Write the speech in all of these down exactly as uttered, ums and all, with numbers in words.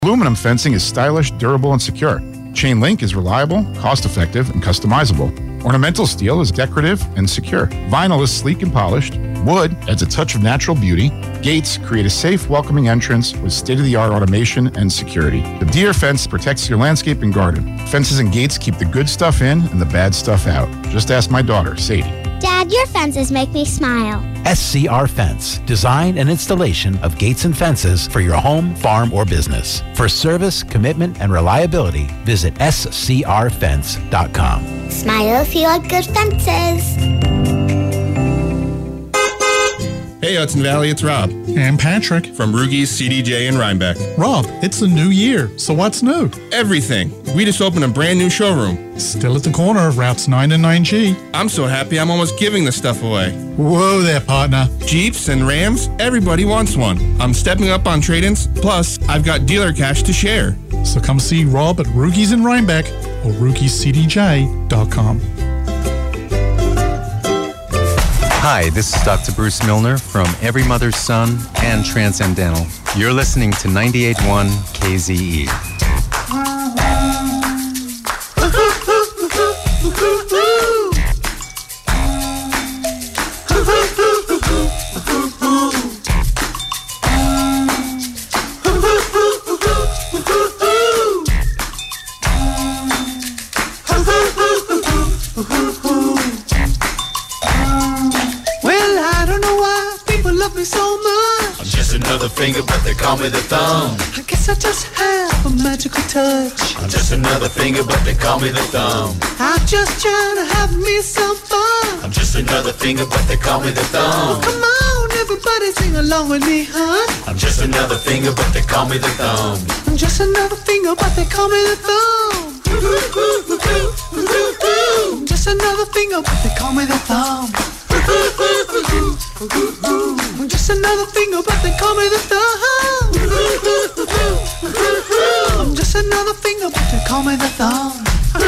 Aluminum fencing is stylish, durable, and secure. Chain link is reliable, cost-effective, and customizable. Ornamental steel is decorative and secure. Vinyl is sleek and polished. Wood adds a touch of natural beauty. Gates create a safe, welcoming entrance with state-of-the-art automation and security. The Deere fence protects your landscape and garden. Fences and gates keep the good stuff in and the bad stuff out. Just ask my daughter, Sadie. Dad, your fences make me smile. S C R Fence, design and installation of gates and fences for your home, farm, or business. For service, commitment, and reliability, visit S C R fence dot com. Smile if you like good fences. Hey Hudson Valley, it's Rob. And Patrick. From Rugies, C D J, and Rhinebeck. Rob, it's the new year, so what's new? Everything. We just opened a brand new showroom. Still at the corner of routes nine and nine G. I'm so happy I'm almost giving the stuff away. Whoa there, partner. Jeeps and Rams, everybody wants one. I'm stepping up on trade-ins, plus I've got dealer cash to share. So come see Rob at Rugies in Rhinebeck or Rugies C D J dot com. Hi, this is Doctor Bruce Milner from Every Mother's Son and Transcendental. You're listening to ninety-eight point one K Z E. Finger, but they call me the thumb. I guess I just have a magical touch. I'm just another finger, but they call me the thumb. I'm just trying to have me some fun. I'm just another finger, but they call me the thumb. Well, come on, everybody sing along with me, huh? I'm just another finger, but they call me the thumb. I'm just another finger, but they call me the thumb. I'm just another finger, but they call me the thumb. I'm just another finger, but they call me the thumb. I'm just another finger, but they call me the thumb.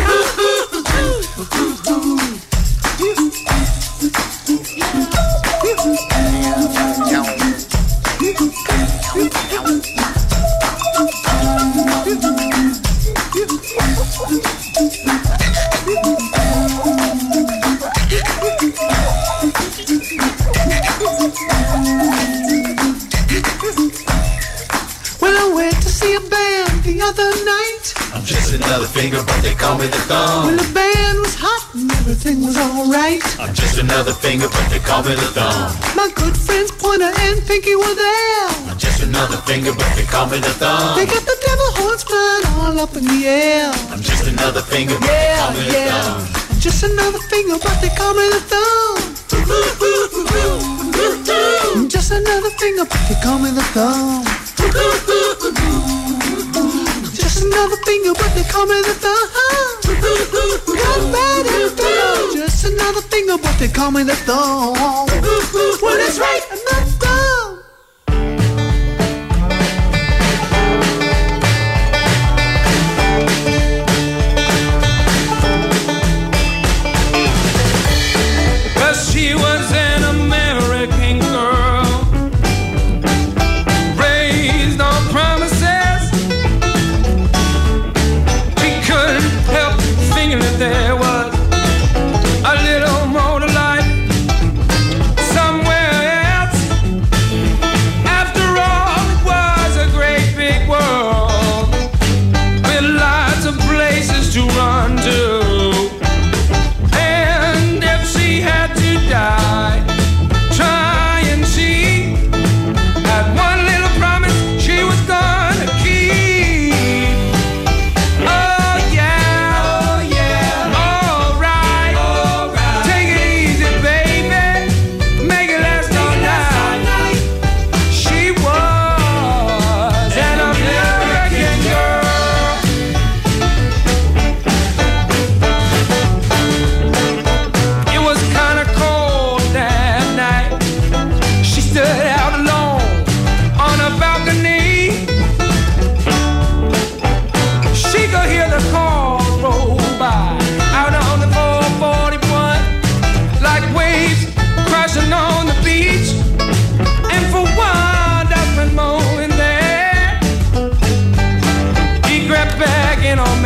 Other night, I'm just another finger, but they call me the thumb. When the band was hot and everything was alright, I'm just another finger, but they call me the thumb. My good friends Pointer and Pinky were there. I'm just another finger, but they call me the thumb. They got the devil horns flying all up in the air. I'm just another finger, but yeah, they call me the yeah. thumb. I'm just another finger, but they call me the thumb. I'm just another finger, but they call me the thumb. Just another finger, but they call me the thumb. Got bad and thumb. Just another finger, but they call me the thumb. Well, that's right, I'm not thumb. Well, she was an American girl, raised on promises. That there was a little more to life somewhere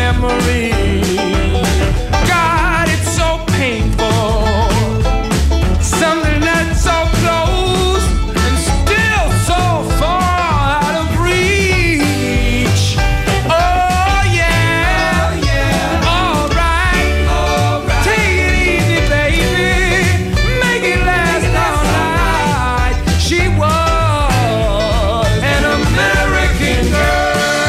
memory. God, it's so painful. Something that's so close and still so far out of reach. Oh yeah, oh, yeah. All right, all right. Take it easy, baby. Make it last all night. She was an American girl.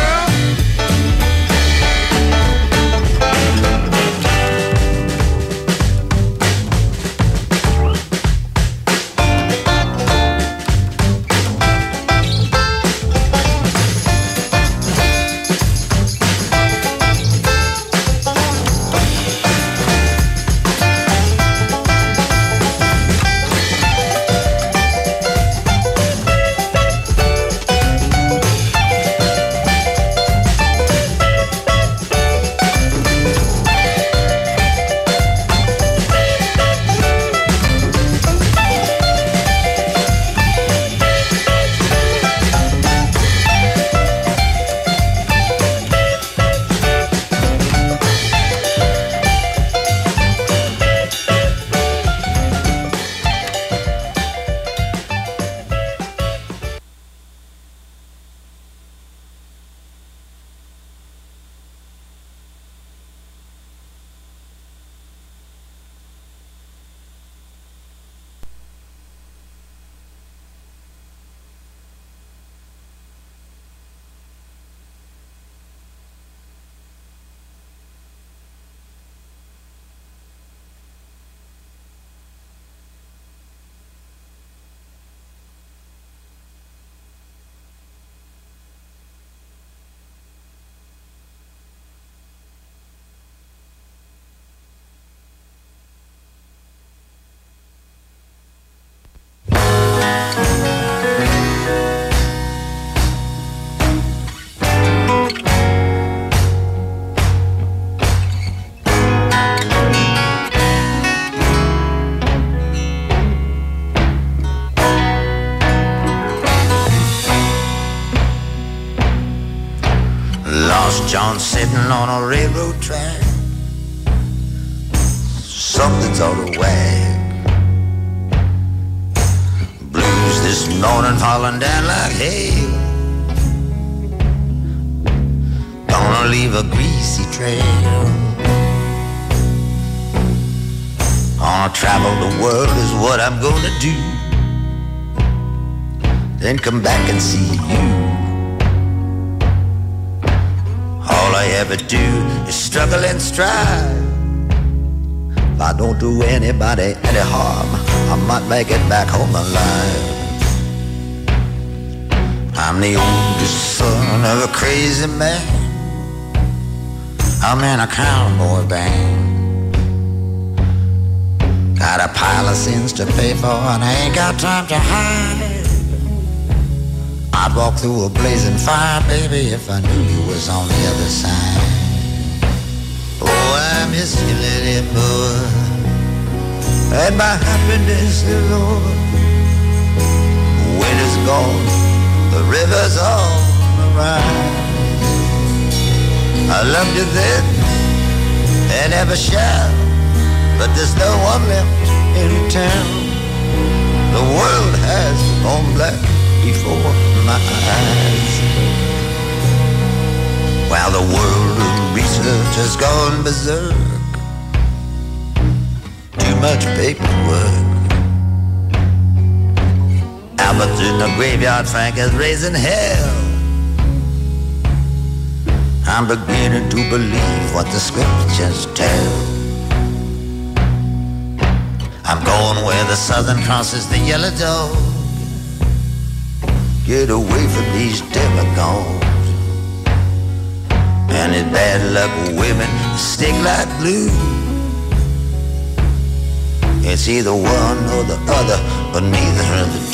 John sitting on a railroad track. Something's out of whack. Blues this morning falling down like hail. Gonna leave a greasy trail. Gonna travel the world is what I'm gonna do. Then come back and see you. All I ever do is struggle and strive. If I don't do anybody any harm, I might make it back home alive. I'm the oldest son of a crazy man. I'm in a cowboy band. Got a pile of sins to pay for and I ain't got time to hide. I'd walk through a blazing fire, baby, if I knew you was on the other side. Oh, I miss you, little boy, and my happiness is over. Winter's gone, the river's on the rise. I loved you then, and ever shall, but there's no one left in town. The world has gone black before my eyes. While the world of research has gone berserk. Too much paperwork. Albert's in the graveyard, Frank is raising hell. I'm beginning to believe what the scriptures tell. I'm going where the Southern crosses the yellow dog. Get away from these demagogues. And it's bad luck women stick like glue. It's either one or the other, but neither of the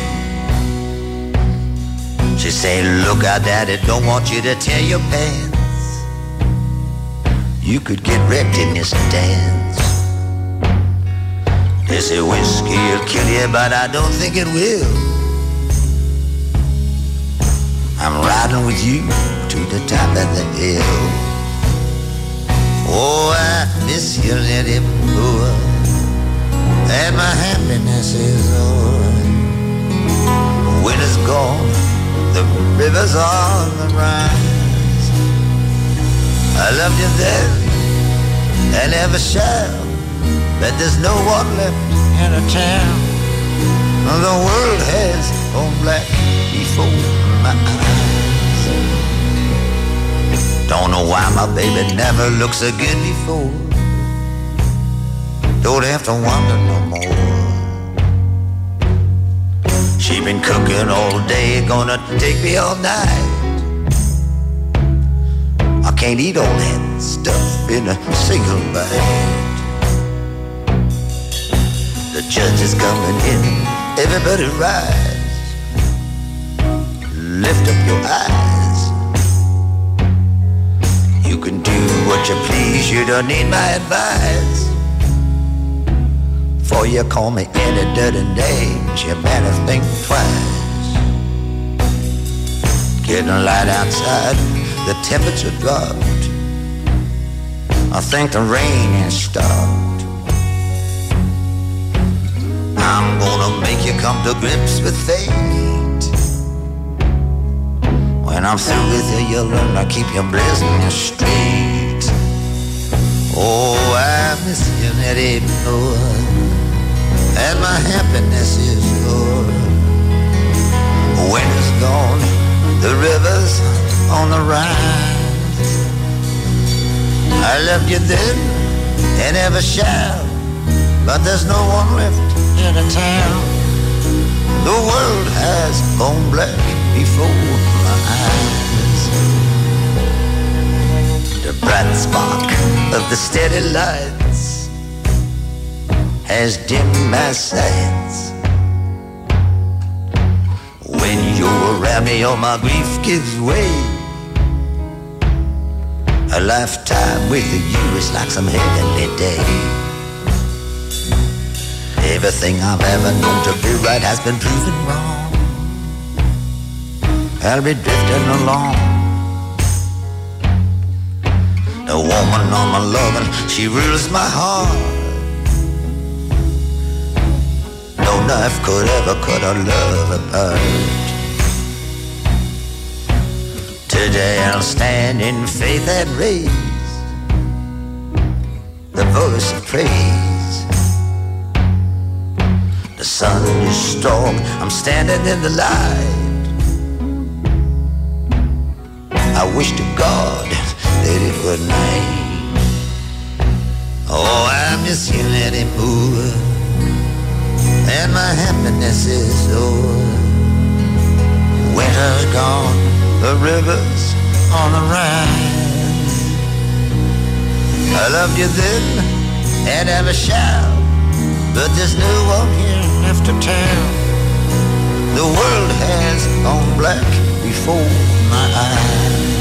two. She say, look out, Daddy, don't want you to tear your pants. You could get wrecked in this dance. They say whiskey will kill you, but I don't think it will. I'm riding with you to the top of the hill. Oh, I miss you, Lady Moore, and my happiness is over. Winter's gone, the river's on the rise. I loved you then, and ever shall, but there's no one left in a town. The world has gone black before my eyes. Don't know why my baby never looked so good before. Don't have to wonder no more. She been cooking all day, gonna take me all night. I can't eat all that stuff in a single bite. The judge is coming in, everybody rise. Lift up your eyes. You can do what you please, you don't need my advice. For you call me any dirty names, you better think twice. Getting light outside, the temperature dropped. I think the rain has stopped. I'm gonna make you come to grips with fate. When I'm through with you, you'll learn to keep your business straight. Oh, I miss you, Nettie Moore, and my happiness is yours. Winter's gone, the river's on the rise. I loved you then and ever shall, but there's no one left in a town. The world has gone black before my eyes. The bright spark of the steady lights has dimmed my sights. When you're around me, all my grief gives way. A lifetime with you is like some heavenly day. Everything I've ever known to be right has been proven wrong. I'll be drifting along. The woman on my loving, she rules my heart. No knife could ever cut our love apart. Today I'll stand in faith and raise the voice of praise. The sun is strong, I'm standing in the light. I wish to God that it were night. Oh, I miss you, Nettie Moore, and my happiness is over. Winter's gone, the river's on the rise. I loved you then and ever shall, but there's no one here left to tell. The world has gone black before my eyes.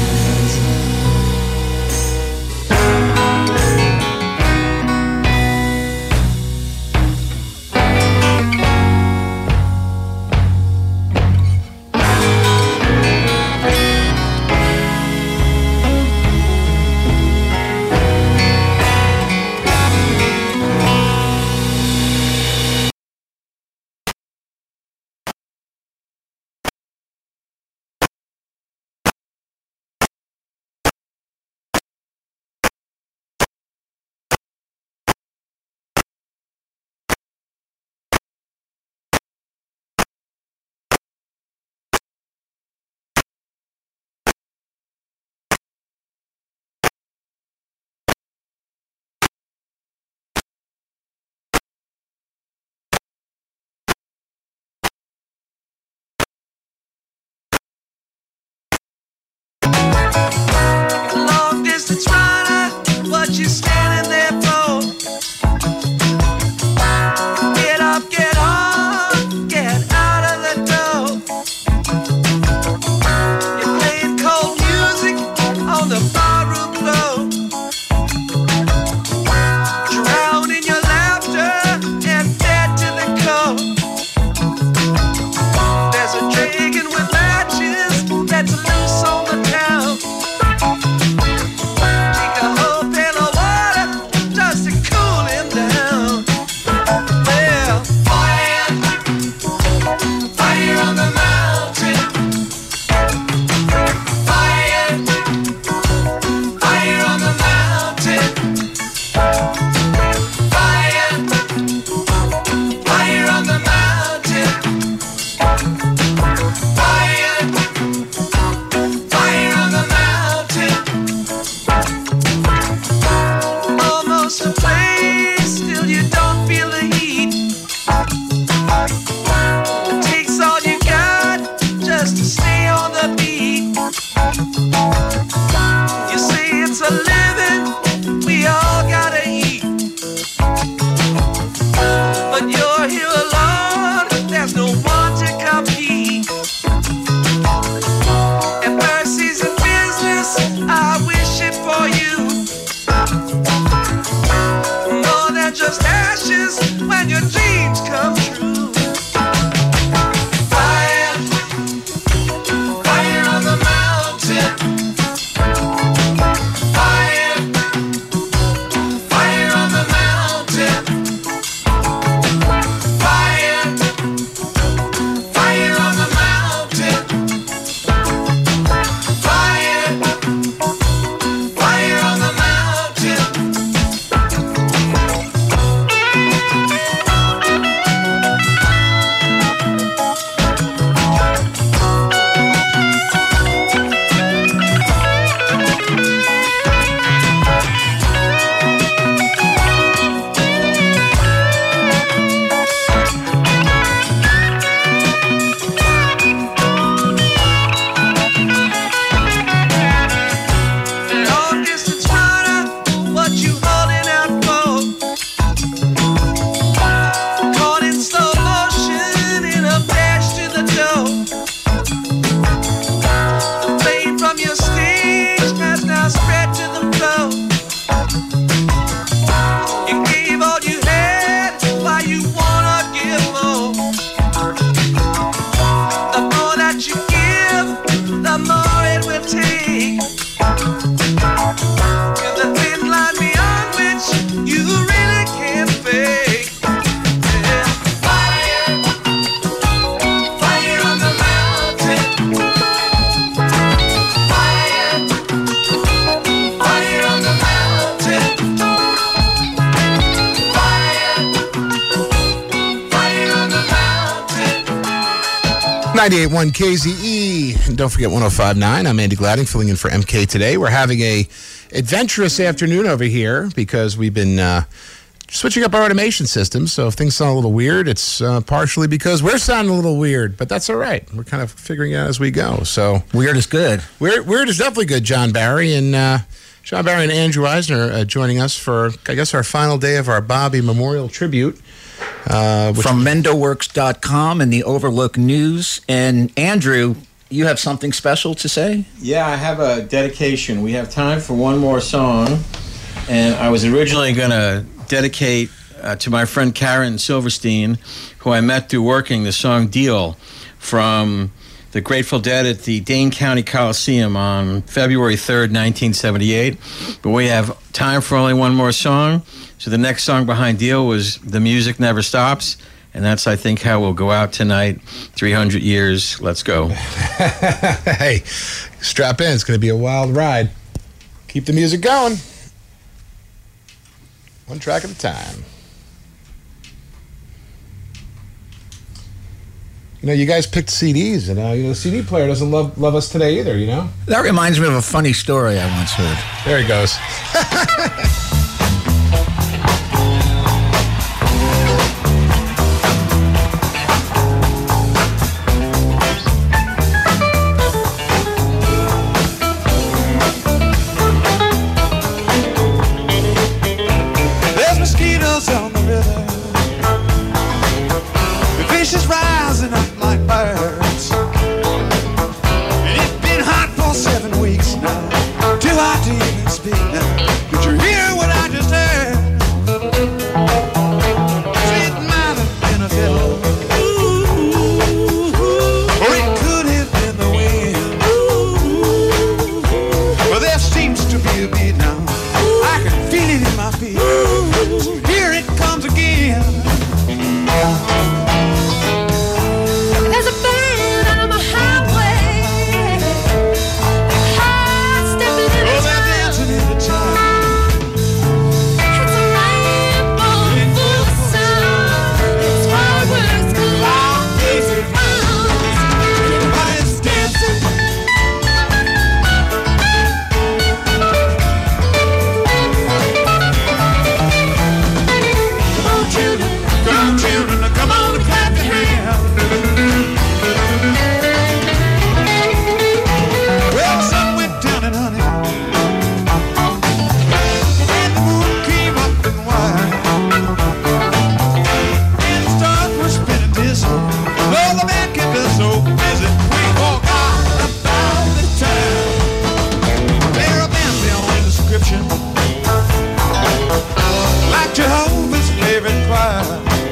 ninety-eight point one K Z E. And don't forget one oh five point nine. I'm Andy Gladding, filling in for M K today. We're having a adventurous afternoon over here because we've been uh, switching up our automation system. So if things sound a little weird, it's uh, partially because we're sounding a little weird, but that's all right. We're kind of figuring it out as we go. So weird is good. Weird, weird is definitely good. John Barry and uh, John Barry and Andrew Eisner uh, joining us for, I guess, our final day of our Bobby Memorial Tribute. Uh, From Mendo Works dot com and the Overlook News. And Andrew, you have something special to say? Yeah, I have a dedication. We have time for one more song. And I was originally going to dedicate uh, to my friend Karen Silverstein, who I met through working the song Deal from the Grateful Dead at the Dane County Coliseum on February third, nineteen seventy-eight. But we have time for only one more song. So the next song behind Deal was The Music Never Stops. And that's, I think, how we'll go out tonight. three hundred years. Let's go. Hey, strap in. It's going to be a wild ride. Keep the music going. One track at a time. You know, you guys picked C Ds, and uh, you know, the C D player doesn't love love us today either, you know? That reminds me of a funny story I once heard. There he goes. There's mosquitoes on the river. The fish is rising up like birds. And it's been hot for seven weeks now. Too hot to even speak now. Did you hear what I just heard? It might have been a fiddle. Or it could have been the wind. Well, there seems to be a beat now. I can feel it in my feet. Here it comes again. There's a band on my highway. High stepping in the they're dancing in the time. It's a rainbow full of sound. It's fireworks galore. Everybody's dancing. Come on, children. Come on, children. Come on and clap your hands. Well, the sun went down and honey. And the moon came up and wide. And the stars were spinning disco. Oh, the man kept us so busy. We forgot about the time. There are bands beyond description. Like Jehovah's favorite choir.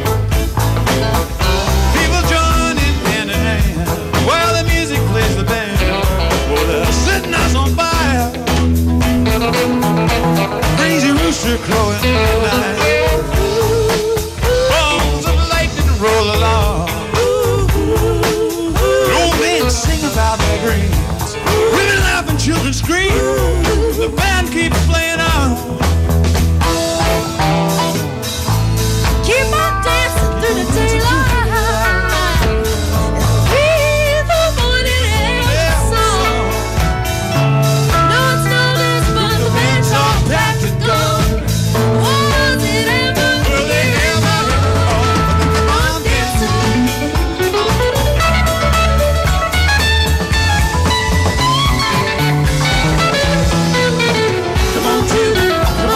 People join in hand in hand while the music plays the band. Oh, they're setting us on fire. Crazy rooster crowing at night. Bones of lightning roll along. Old men sing about their dreams. Women laugh and children scream. The band keeps playing on. Keep on dancing through the daylight. Feel the morning air song. No, it's no less fun. The band's all packed to go. Was it ever? Will they ever? Come on, dancing. Come on, children. Come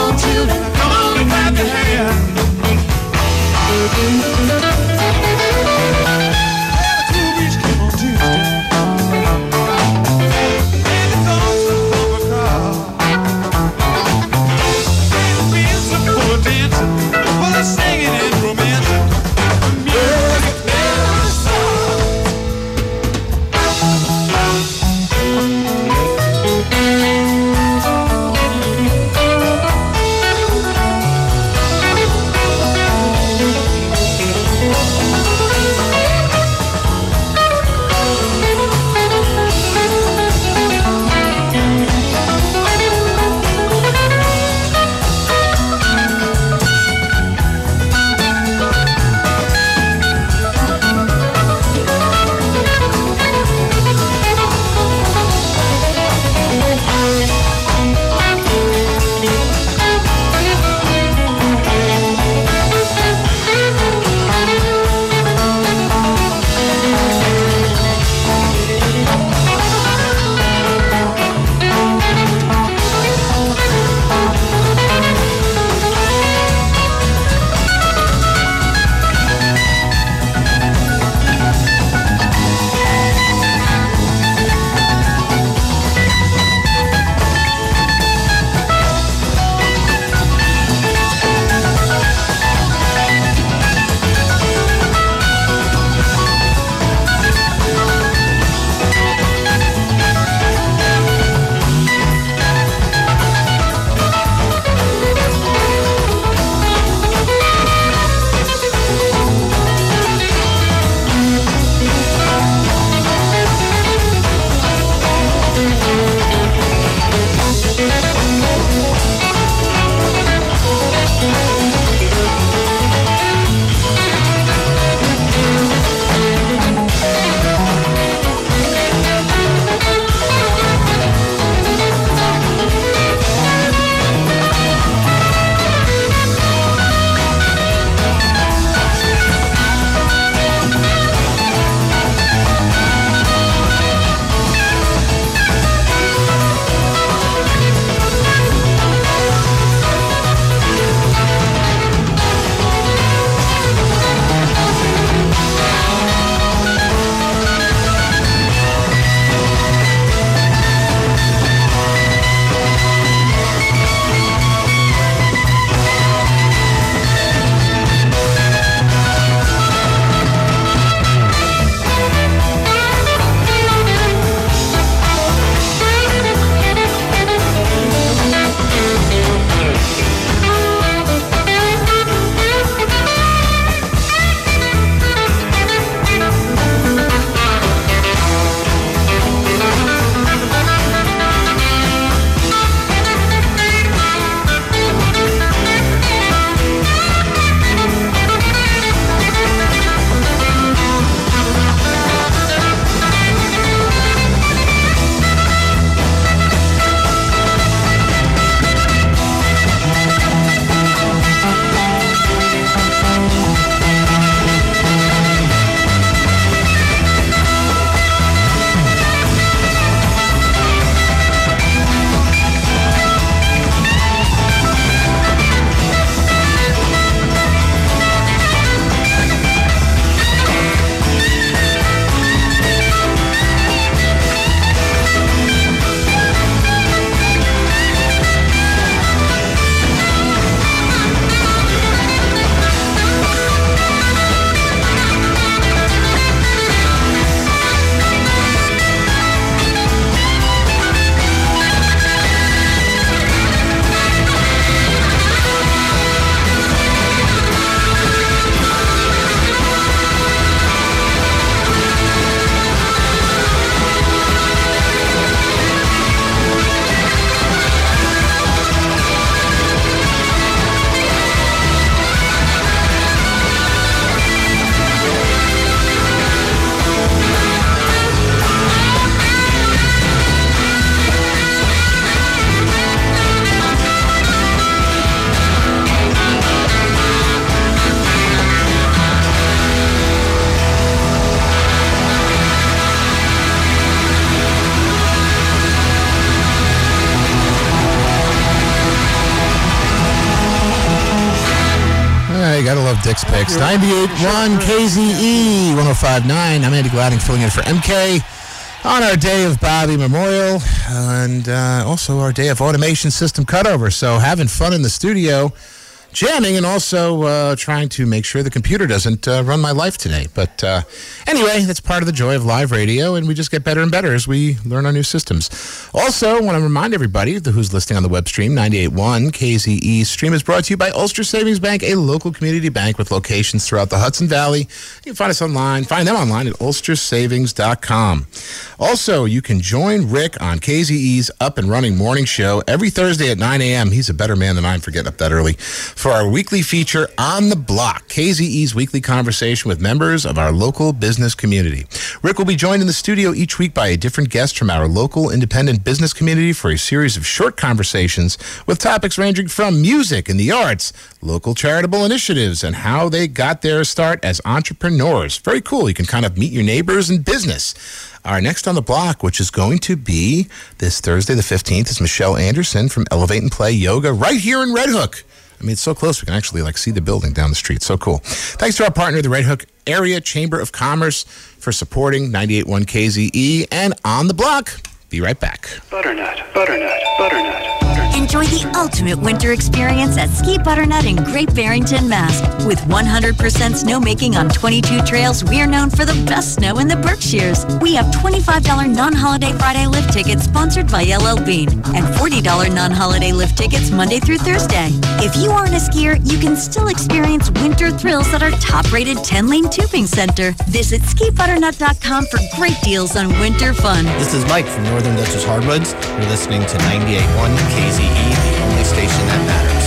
Dick's Picks. ninety-eight point one K Z E, one oh five point nine. I'm Andy Gladding filling in for M K on our day of Bobby Memorial and uh, also our day of automation system cutover. So having fun in the studio, jamming, and also uh, trying to make sure the computer doesn't uh, run my life today. But uh, anyway, that's part of the joy of live radio, and we just get better and better as we learn our new systems. Also, I want to remind everybody who's listening on the web stream, ninety-eight point one K Z E stream is brought to you by Ulster Savings Bank, a local community bank with locations throughout the Hudson Valley. You can find us online, find them online at ulster savings dot com. Also, you can join Rick on K Z E's Up and Running morning show every Thursday at nine a.m. He's a better man than I am for getting up that early. For our weekly feature, On the Block, K Z E's weekly conversation with members of our local business community. Rick will be joined in the studio each week by a different guest from our local independent business community for a series of short conversations with topics ranging from music and the arts, local charitable initiatives, and how they got their start as entrepreneurs. Very cool. You can kind of meet your neighbors in business. Our next on the block, which is going to be this Thursday the fifteenth, is Michelle Anderson from Elevate and Play Yoga right here in Red Hook. I mean, it's so close we can actually like see the building down the street. So cool. Thanks to our partner, the Red Hook Area Chamber of Commerce, for supporting ninety-eight point one K Z E and On the Block. Be right back. Butternut, butternut, butternut. Enjoy the ultimate winter experience at Ski Butternut in Great Barrington, Mass. With one hundred percent snowmaking on twenty-two trails, we are known for the best snow in the Berkshires. We have twenty-five dollars non-holiday Friday lift tickets sponsored by L L Bean and forty dollars non-holiday lift tickets Monday through Thursday. If you aren't a skier, you can still experience winter thrills at our top-rated ten-lane tubing center. Visit ski butternut dot com for great deals on winter fun. This is Mike from Northern Dutchess Hardwoods. You're listening to ninety-eight point one K Z E, the only station that matters.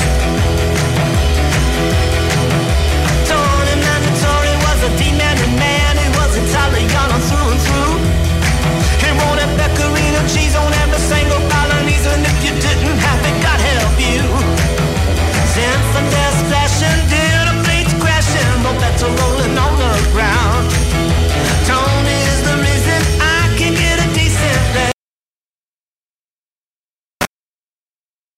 Tony Mandatory was a demanding man. He was Italiano through and through. He wanted pecorino cheese on every single Balinese, and if you didn't have it, God help you. Zinfandel splashing, dinner plates crashing, but that's a rolling on the ground. Tony is the reason I can get a decent day.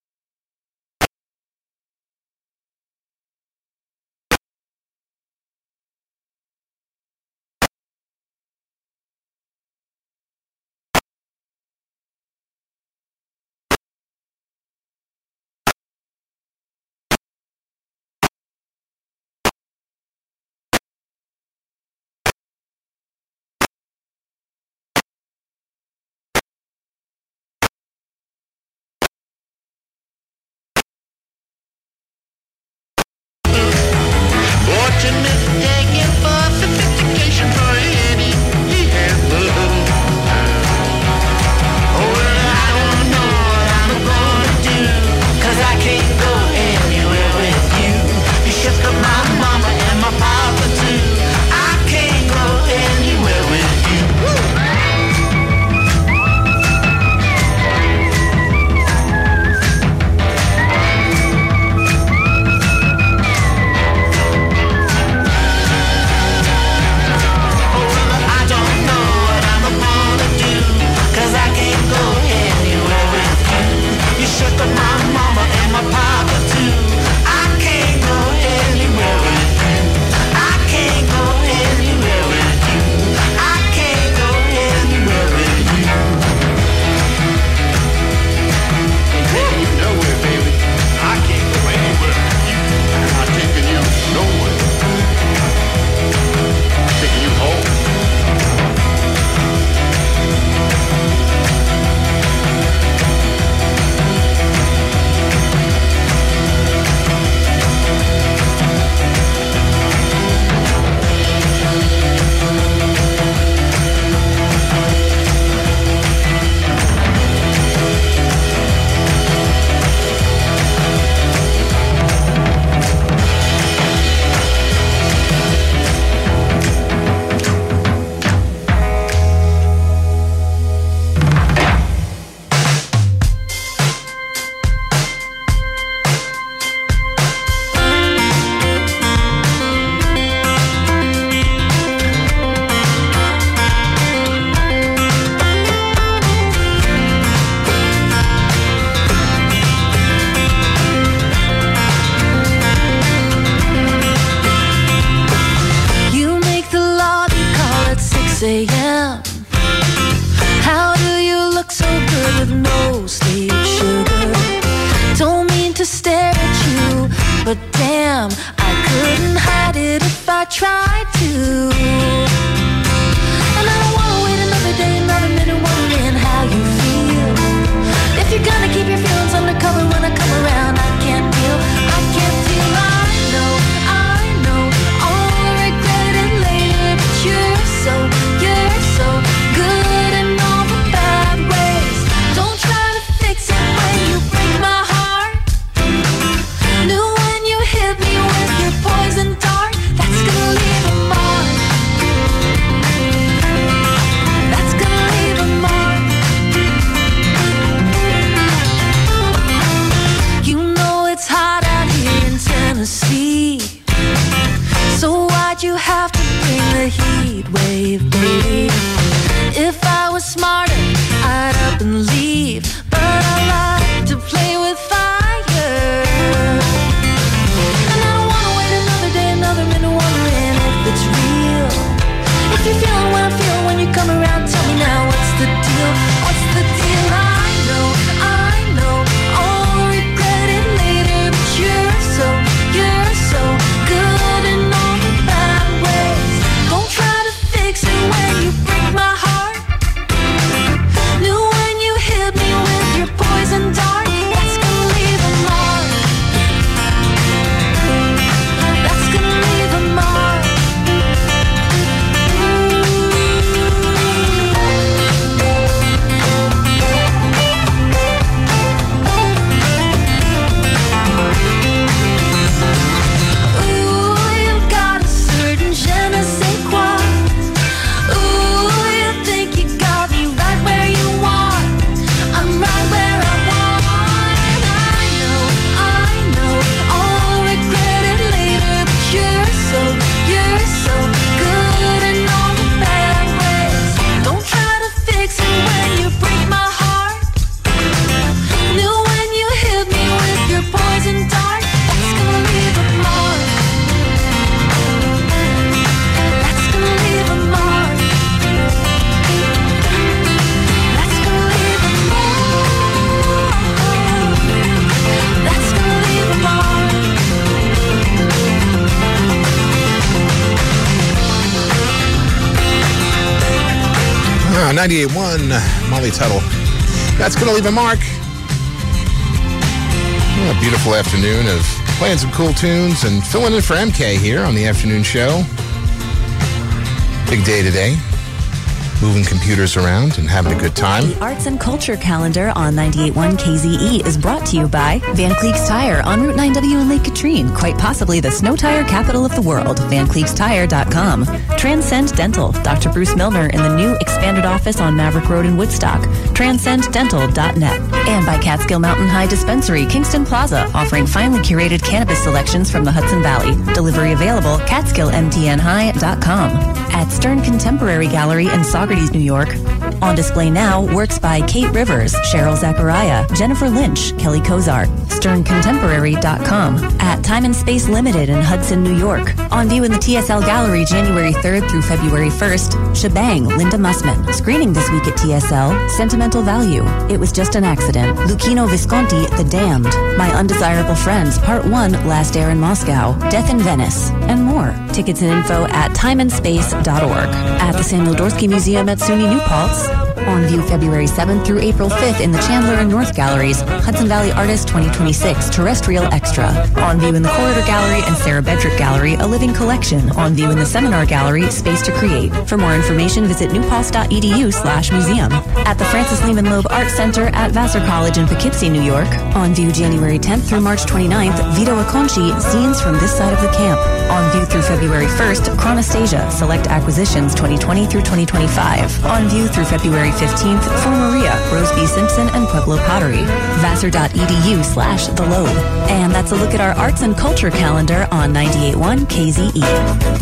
but damn, I couldn't hide it if I tried to. And I don't wanna wait another day, another minute, wondering how you feel. If you're gonna keep your feelings undercover when I come around, I can't deal, I can't deal. I know, I know, I'll regret it later, but you're so, you're so good in all the bad ways. Don't try to fix it when you break my heart. Knew when you hit me with your poison dart, that's gonna leave a mark. That's gonna leave a mark. You know it's hot out here in Tennessee, so why'd you have to bring the heat wave, baby? If I was smarter, I'd up and leave, but I like to play with fire. And I don't wanna wait another day, another minute, wondering if it's real. If you're feeling what I feel when you come around, tell me now, what's the deal? What's the deal? I know, I know, I'll regret it later, but you're so, you're so good in all the bad ways. Don't try to fix it when you break my heart. Knew when you hit me with your poison dart, that's gonna leave a mark. That's gonna leave a mark. Ooh, you got a certain je ne sais quoi. Ooh, you think you got me right where you want. I'm right where I want. I know, I know, I'll regret it later, but you're so, you're so good in all the bad ways. Don't try to fix it when you break my heart. Knew when you hit me with your poison dart, that's gonna leave a mark. That's gonna leave a mark. That's gonna leave a mark. That's gonna leave a mark. Ah, ninety-eight point one, Molly Tuttle. That's going to leave a mark. Yeah, a beautiful afternoon of playing some cool tunes and filling in for M K here on the afternoon show. Big day today. Moving computers around and having a good time. The Arts and Culture Calendar on ninety-eight point one K Z E is brought to you by Van Cleef's Tire on Route nine W in Lake Katrine, quite possibly the snow tire capital of the world. Van Cleefs Tire dot com. Transcend Dental, Doctor Bruce Milner in the new expanded office on Maverick Road in Woodstock. transcend dental dot net. And by Catskill Mountain High Dispensary, Kingston Plaza, offering finely curated cannabis selections from the Hudson Valley. Delivery available, catskill m t n high dot com. At Stern Contemporary Gallery in Saugerties, New York. On display now, works by Kate Rivers, Cheryl Zachariah, Jennifer Lynch, Kelly Kozart. stern contemporary dot com. At Time and Space Limited in Hudson, New York. On view in the T S L Gallery January third through February first. Shebang, Linda Mussman. Screening this week at T S L, Sentimental Value. It Was Just an Accident. Lucchino Visconti, The Damned. My Undesirable Friends, Part one, Last Air in Moscow. Death in Venice. And more. Tickets and info at time and space dot org. At the Samuel Dorsky Museum at SUNY New Paltz. On view February seventh through April fifth in the Chandler and North Galleries. Hudson Valley Artist twenty twenty-six, Terrestrial Extra. On view in the Corridor Gallery and Sarah Bedrick Gallery, A Living Collection. On view in the Seminar Gallery, Space to Create. For more information, visit newpaltz dot e d u slash museum. At the Francis Lehman Loeb Art Center at Vassar College in Poughkeepsie, New York. On view January tenth through March twenty-ninth, Vito Acconci, Scenes from This Side of the Camp. On view through February first, Chronastasia, Select Acquisitions twenty twenty through twenty twenty-five. On view through February fifteenth, For Maria, Rose B. Simpson, and Pueblo Pottery. Vassar dot e d u slash the Loeb. And that's a look at our arts and culture calendar on ninety-eight point one K Z E.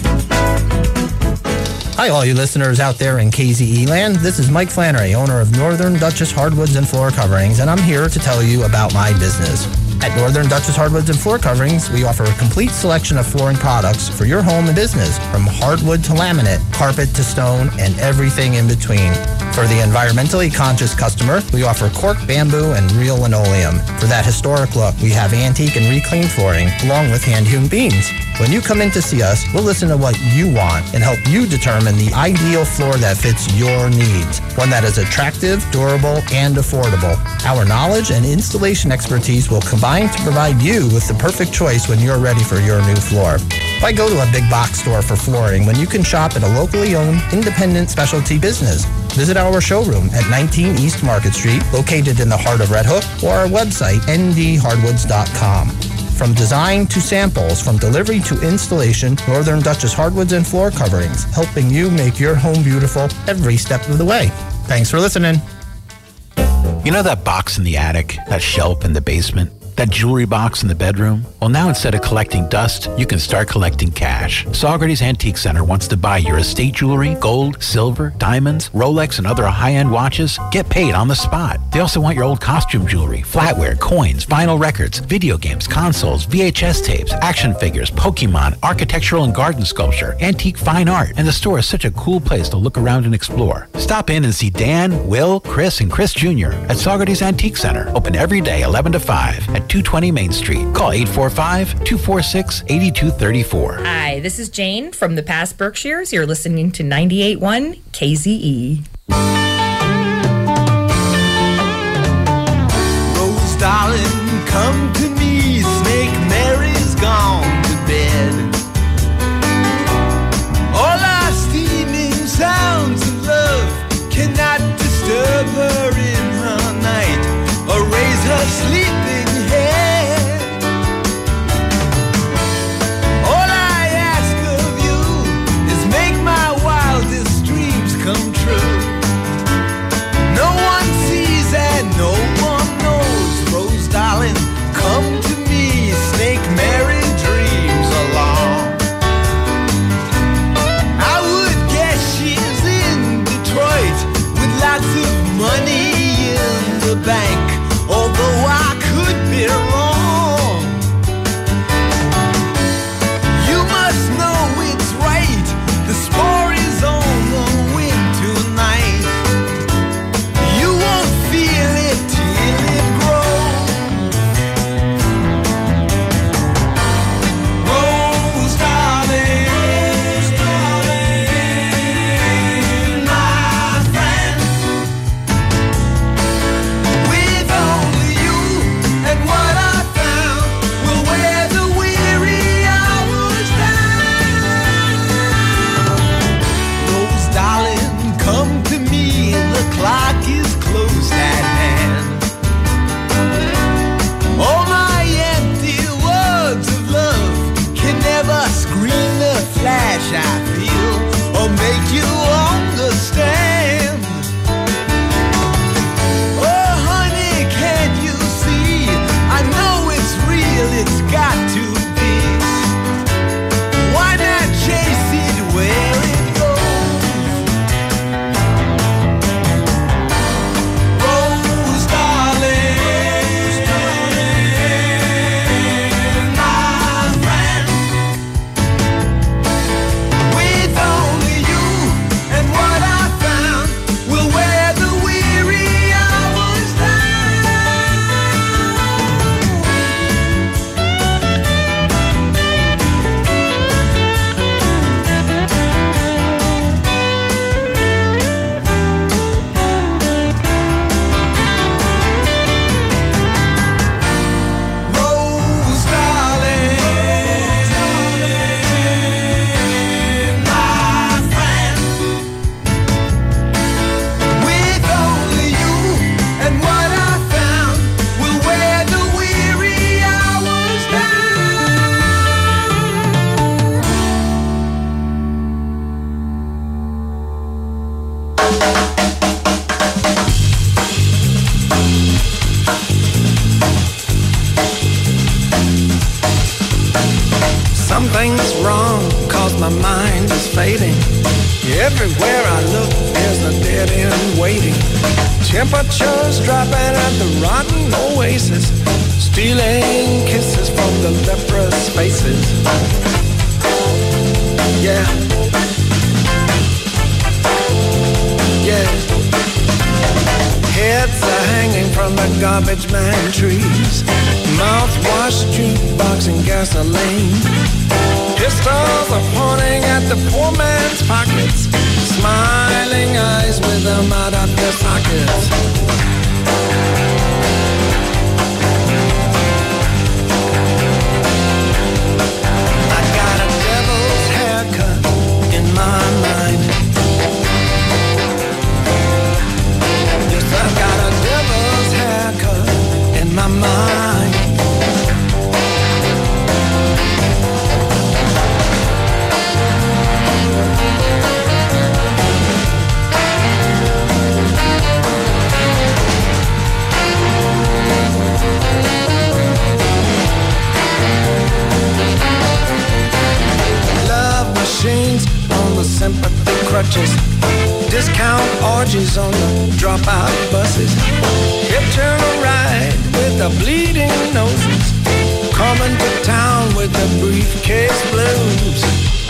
Hi, all you listeners out there in K Z E land. This is Mike Flannery, owner of Northern Duchess Hardwoods and Floor Coverings, and I'm here to tell you about my business. At Northern Duchess Hardwoods and Floor Coverings, we offer a complete selection of flooring products for your home and business, from hardwood to laminate, carpet to stone, and everything in between. For the environmentally conscious customer, we offer cork, bamboo, and real linoleum. For For that historic look, we have antique and reclaimed flooring, along with hand-hewn beams. When you come in to see us, we'll listen to what you want and help you determine the ideal floor that fits your needs. One that is attractive, durable, and affordable. Our knowledge and installation expertise will combine to provide you with the perfect choice when you're ready for your new floor. Why go to a big box store for flooring when you can shop at a locally owned, independent specialty business? Visit our showroom at nineteen East Market Street, located in the heart of Red Hook, or our website, n d hardwoods dot com. From design to samples, from delivery to installation, Northern Duchess Hardwoods and Floor Coverings, helping you make your home beautiful every step of the way. Thanks for listening. You know that box in the attic, that shelf in the basement, that jewelry box in the bedroom? Well, now instead of collecting dust, you can start collecting cash. Saugerties Antique Center wants to buy your estate jewelry, gold, silver, diamonds, Rolex, and other high-end watches. Get paid on the spot. They also want your old costume jewelry, flatware, coins, vinyl records, video games, consoles, V H S tapes, action figures, Pokemon, architectural and garden sculpture, antique fine art. And the store is such a cool place to look around and explore. Stop in and see Dan, Will, Chris, and Chris Junior at Saugerties Antique Center. Open every day, eleven to five at two twenty Main Street. Call eight four five, two four six, eight two three four. Hi, this is Jane from the past Berkshires. You're listening to ninety-eight point one K Z E. Rose, darling, come to me. Snake Mary's gone to bed. All our steaming sounds of love cannot disturb her in her night or raise her sleeping head. All I ask of you is make my wildest dreams come true. No one sees and no one knows. Rose, darling, come to me. Snake Mary dreams along. I would guess she's in Detroit with lots of money in the bank, although I could be wrong. You must know it's right. The spore is on the wind tonight. You won't feel it till it grows. Rose, darling, Rose, darling, my friend. With only you and what I found will wear the weary hours down. Rose, darling, come to me. The clock is close at hand. All my empty words of love can never screen the flash I feel or make you understand. Oh, honey, can't you see? I know it's real, it's got to be. Why not chase it where it goes? Rose, darling, my friend. With only you and what I found will wear the weary hours down. Rose, darling, my friend. With only you and what I found will wear the weary hours Something's wrong, cause my mind is fading. Everywhere I look, there's a dead end waiting. Temperatures dropping at the rotten oasis, stealing kisses from the leprous faces. Yeah. Yeah. Heads are hanging from the garbage man trees. Mouthwash, jukebox, and gasoline. Pistols are pointing at the poor man's pockets. Smiling eyes with them out of their sockets. I got a devil's haircut in my mind. Yes, I've got a devil's haircut in my mind. Love machines on the sympathy crutches. Discount orgies on the dropout buses. Hitching a ride with the bleeding noses. Coming to town with the briefcase blues.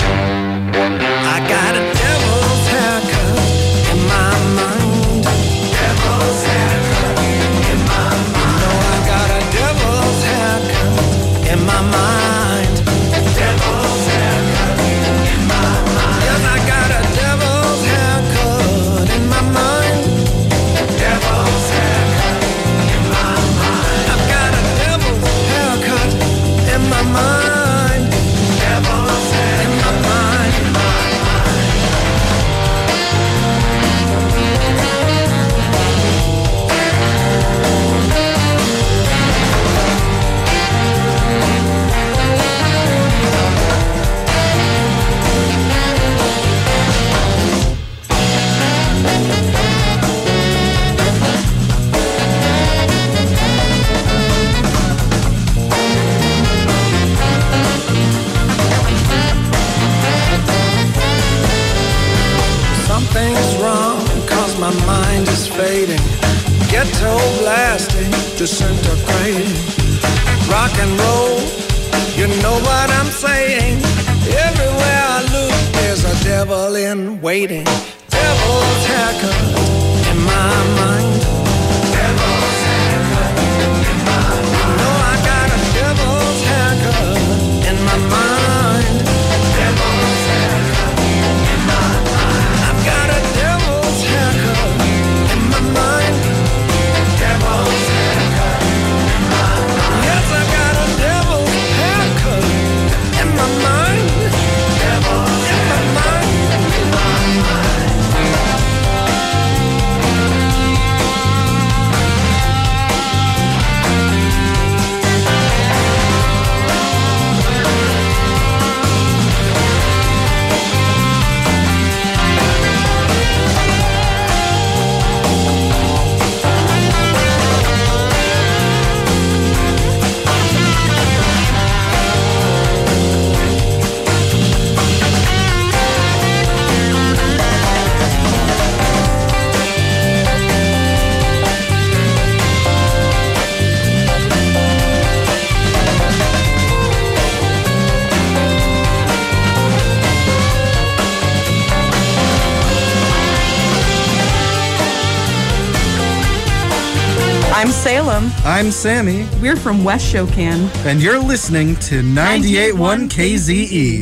I got a devil's haircut in my mind. Devil's haircut in my mind. No, I got a devil's haircut in my mind. Devil's haircut in my mind. Yes, I got a devil's haircut in my mind. Devil's haircut in my mind. I've got a devil's haircut in my mind. Devil's haircut in my mind. Something's wrong, cause my mind is fading. Ghetto blasting, disintegrating. Rock and roll, you know what I'm saying. Everywhere I look, there's a devil in waiting. Devil's haircut in my mind. Devil's haircut in my mind. No, I got a devil's haircut in my mind. Devil's haircut in my mind. I've got a devil's haircut in my mind. Devil's haircut in my mind. Yes, I got a devil's haircut in my mind. Devil's in my mind. In my mind. I'm Salem. I'm Sammy. We're from West Shokan. And you're listening to ninety-eight point one K Z E.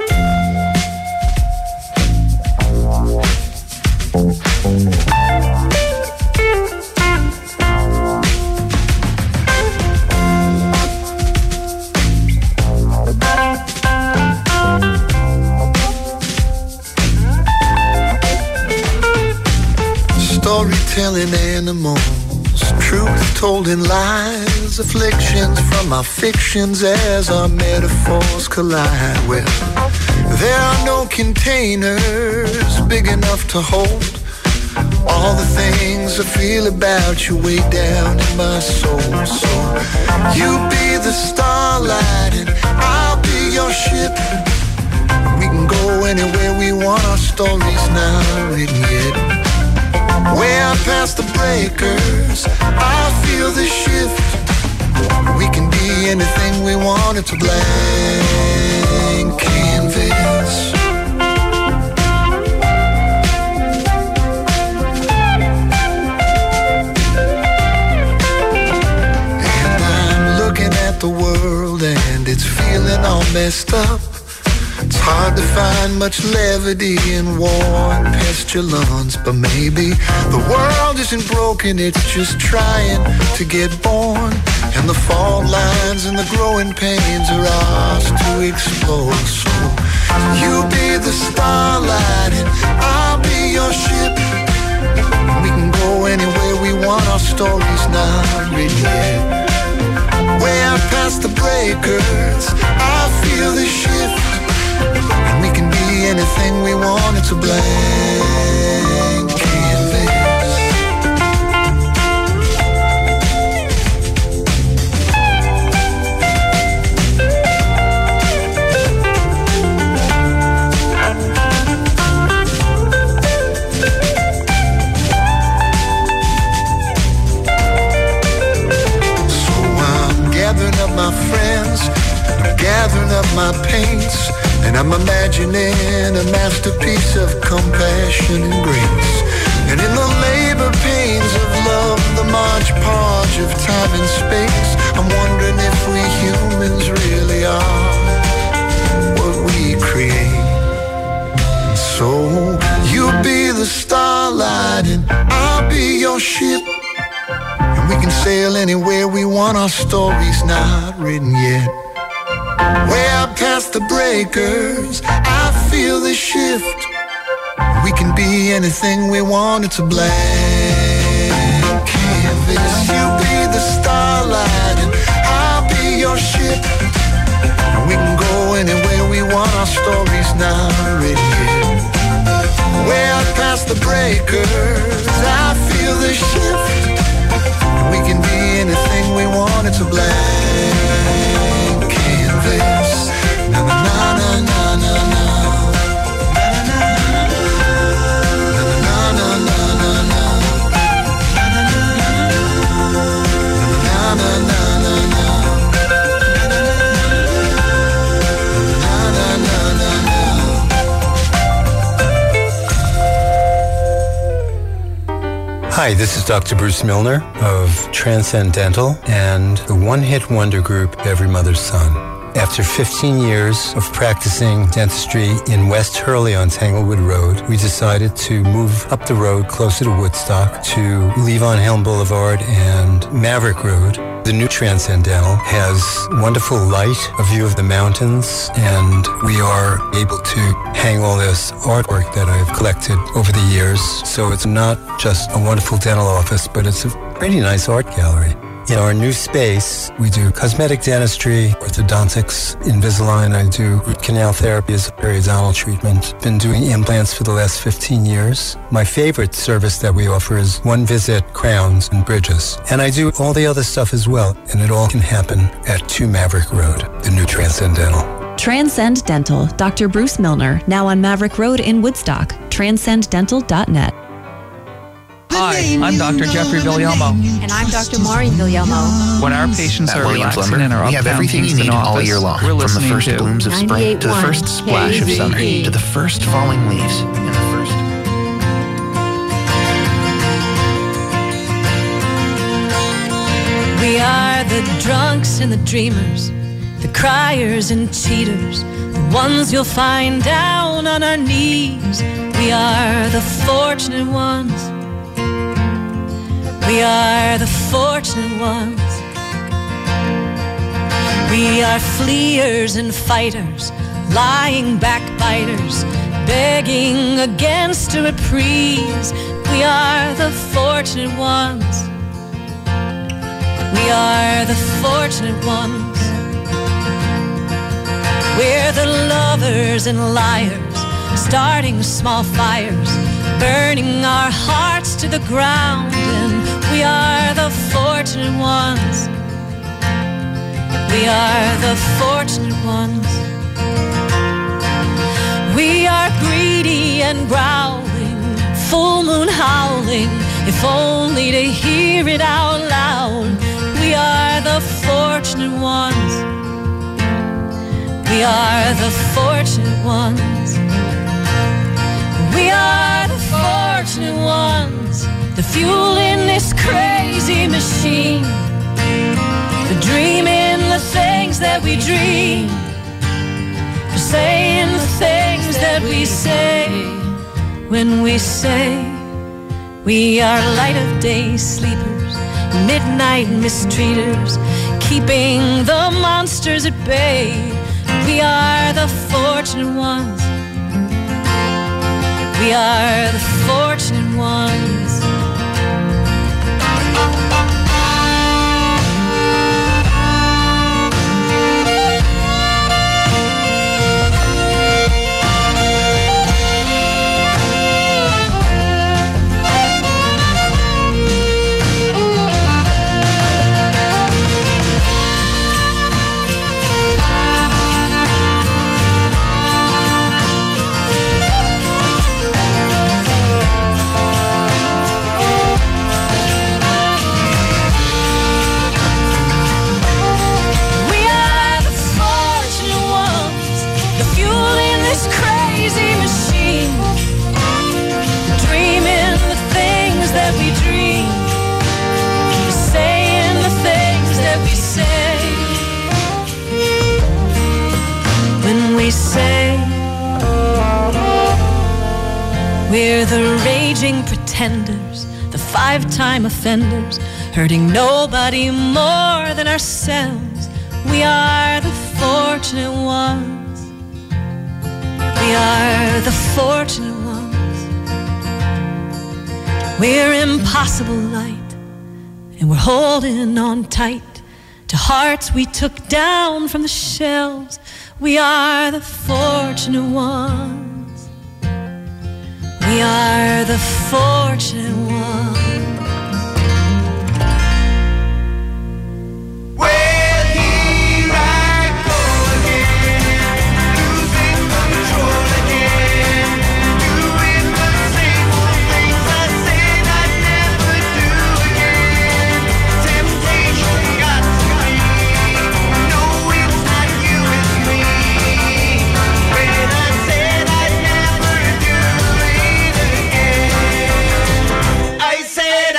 Storytelling animals, truth told in lies, afflictions from our fictions as our metaphors collide. Well, there are no containers big enough to hold all the things I feel about you way down in my soul. So you be the starlight and I'll be your ship. We can go anywhere we want, our stories now written yet. Way out past the breakers, I feel the shift. We can be anything we want, it's a blank canvas. at the world and it's feeling all messed up. It's hard to find much levity in war and pestilence, but maybe the world isn't broken, it's just trying to get born. And the fault lines and the growing pains are ours to explore. So you be the starlight and I'll be your ship. We can go anywhere we want, our story's not written yet. Way out past the breakers, I feel the shift. And we can be anything we want, it's a blank canvas. So I'm gathering up my friends, I'm gathering up my paints, and I'm imagining a masterpiece of compassion and grace. And in the labor pains of love, the March Podge of time and space, I'm wondering if we humans really are what we create. And so you be the starlight and I'll be your ship. And we can sail anywhere we want, our story's not written yet. Way out past the breakers, I feel the shift. We can be anything we want, it's a blank canvas. You be the starlight and I'll be your ship. And we can go anywhere we want, our story's not written yet. Way out past the breakers, I feel the shift. We can be anything we want, it's a blank canvas. Na na na na na na na. Hi, this is Doctor Bruce Milner of Transcendental and the one-hit wonder group Every Mother's Son. After fifteen years of practicing dentistry in West Hurley on Tanglewood Road, we decided to move up the road closer to Woodstock to Levon Helm Boulevard and Maverick Road. The new Transcendental has wonderful light, a view of the mountains, and we are able to hang all this artwork that I've collected over the years. So it's not just a wonderful dental office, but it's a pretty nice art gallery. In our new space, we do cosmetic dentistry, orthodontics, Invisalign. I do root canal therapy as a periodontal treatment. Been doing implants for the last fifteen years. My favorite service that we offer is one-visit crowns and bridges. And I do all the other stuff as well. And it all can happen at two Maverick Road, the new Transcendental. Transcend Dental, Doctor Bruce Milner, now on Maverick Road in Woodstock. transcend dental dot net. Hi, I'm Doctor Jeffrey Villalmo. And I'm Doctor Maureen Villalmo. When our patients At are Williams relaxing Lumber, in our we have uptown everything you Kingston need all office, year long, we're from the listening first to blooms of spring to the first splash of summer to the first falling leaves and the first. We are the drunks and the dreamers, the criers and cheaters, the ones you'll find down on our knees. We are the fortunate ones. We are the fortunate ones. We are fleers and fighters, lying backbiters, begging against a reprise. We are the fortunate ones. We are the fortunate ones. We're the lovers and liars, starting small fires, burning our hearts to the ground. And we are the fortunate ones. We are the fortunate ones. We are greedy and growling, full moon howling, if only to hear it out loud. We are the fortunate ones. We are the fortunate ones. We are the fortunate ones. The fuel in this crazy machine, the dream in the things that we dream, for saying the things that we say when we say we are light of day sleepers, midnight mistreaters, keeping the monsters at bay. We are the fortunate ones. We are the fortunate ones. Say we're the raging pretenders, the five-time offenders, hurting nobody more than ourselves. We are the fortunate ones. We are the fortunate ones. We're impossible light, and we're holding on tight to hearts we took down from the shelves. We are the fortunate ones. We are the fortunate ones. Well, here I go again, losing control again, doing the same old things I said I'd never do again. Temptation got to me. No, it's not you, it's me. When I said I'd never do it again, I said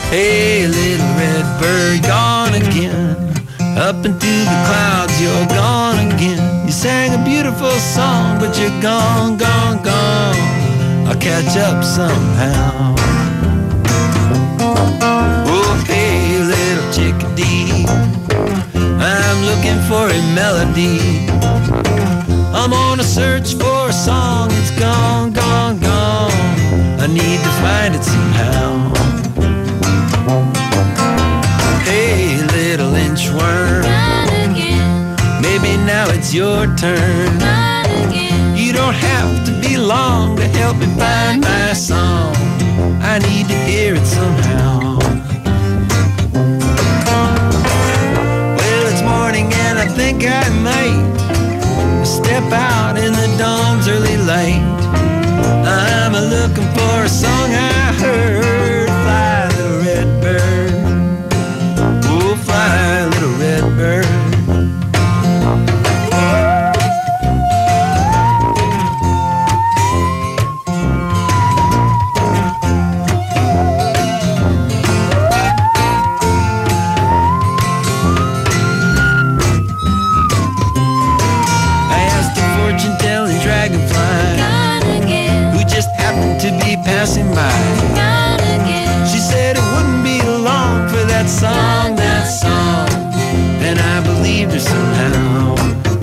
Hey, little red bird, gone again. Up into the clouds, you're gone again. You sang a beautiful song, but you're gone, gone, gone. I'll catch up somehow. Oh, hey, little chickadee, I'm looking for a melody. I'm on a search for a song. It's gone, gone, gone. I need to find it somehow. Hey, little inchworm, maybe now it's your turn. You don't have to be long to help me find my song. I need to hear it somehow. Well, it's morning and I think I might step out in the dawn's early light. I'm a looking for a song I heard. Fly, little red bird. Oh, fly, little red bird. To be passing by, she said it wouldn't be long for that song, that song, and I believed her somehow.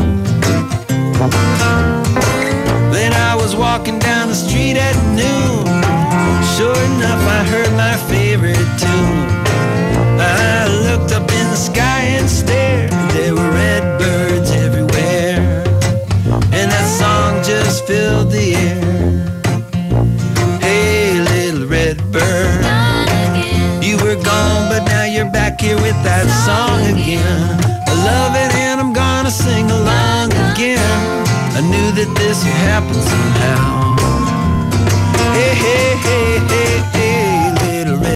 Then I was walking down the street at noon. Sure enough, I heard my favorite tune. I looked up in the sky and stared. There were red birds everywhere, and that song just filled the air. Bird, you were gone, but now you're back here with that song again. I love it and I'm gonna sing along again. I knew that this would happen somehow. Hey, hey, hey.